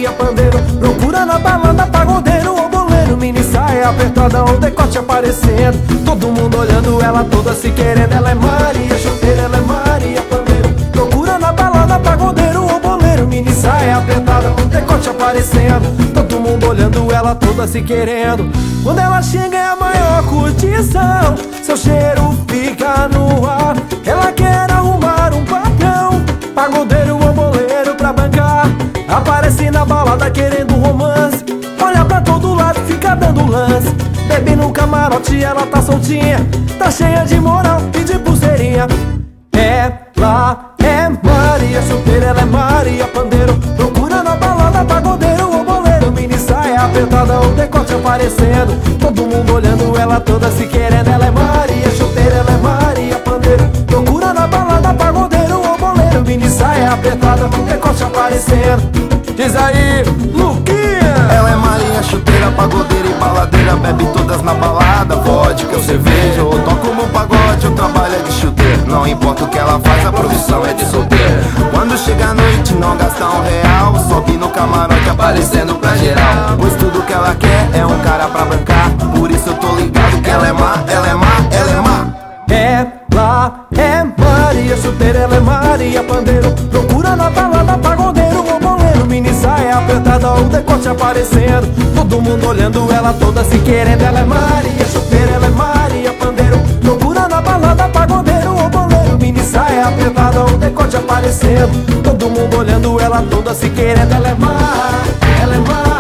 Maria, pandeiro. Procura na balada, pagodeiro ou boleiro. Mini saia apertada, o decote aparecendo. Todo mundo olhando ela toda se querendo. Ela é Maria, chuteira, ela é Maria, pandeiro. Procura na balada, pagodeiro ou boleiro. Mini saia apertada, o decote aparecendo. Todo mundo olhando ela toda se querendo. Quando ela chega é a maior curtição. Seu cheiro fica no ar. Ela quer arrumar um patrão, pagodeiro ou boleiro pra bancar. Aparece na balada querendo romance. Olha pra todo lado, fica dando lance. Bebe no camarote, ela tá soltinha. Tá cheia de moral e de pulseirinha. Ela é Maria, chuteira, ela é Maria, pandeiro. Procura na balada, pagodeiro ou boleiro. Mini saia apertada, o decote aparecendo. Todo mundo olhando ela toda se querendo. Ela é Maria, chuteira, ela é Maria, pandeiro. Procura na balada, pagodeiro ou boleiro. Mini saia apertada, o decote aparecendo. Diz aí, Luquinha! Ela é Maria, chuteira, pagodeira e baladeira. Bebe todas na balada, vodka ou cerveja. Ou toca no pagode ou trabalha de chuteiro. Não importa o que ela faz, a profissão é de solteiro. Quando chega a noite não gasta R$1. Sobe no camarote aparecendo pra geral. Pois tudo que ela quer é um cara pra bancar. Por isso eu tô ligado que ela é má, ela é má, ela é má. Ela é Maria, chuteira, ela é Maria, pandeiro. Procura na balada, pagodeiro ou boleiro. Mini saia apertada, o decote aparecendo. Todo mundo olhando ela toda se querendo. Ela é Maria, chuteira, ela é Maria, pandeiro. Procura na balada, pagodeiro ou boleiro. Mini saia apertada, o decote aparecendo. Todo mundo olhando ela toda se querendo. Ela é má, ela é má.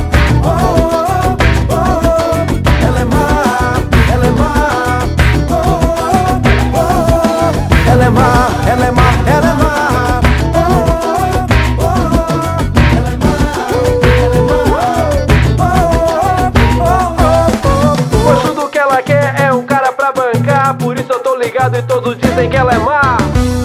Ela é má, ela é má, ela é má. Ela é má. Pois tudo que ela quer é um cara pra bancar. Por isso eu tô ligado e todos dizem que ela é má.